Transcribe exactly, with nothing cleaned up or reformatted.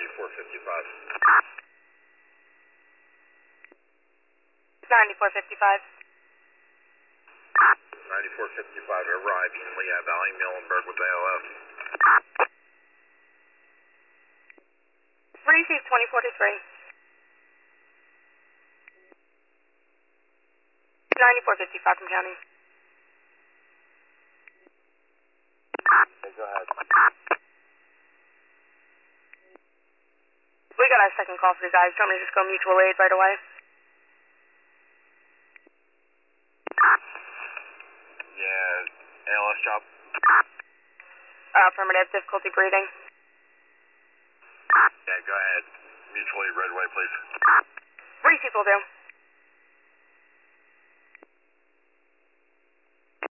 ninety-four fifty-five. ninety-four fifty-five. ninety-four fifty-five arriving Lehigh Valley, Muhlenberg with A L F. Receive twenty forty-three. ninety-four fifty-five from county. Okay, go ahead. We got our second call for you guys. Do you want me to just go mutual aid right away? Yeah, A L F job. Uh, affirmative, difficulty breathing. Yeah, go ahead. Mutual aid right away, please. Receive will do.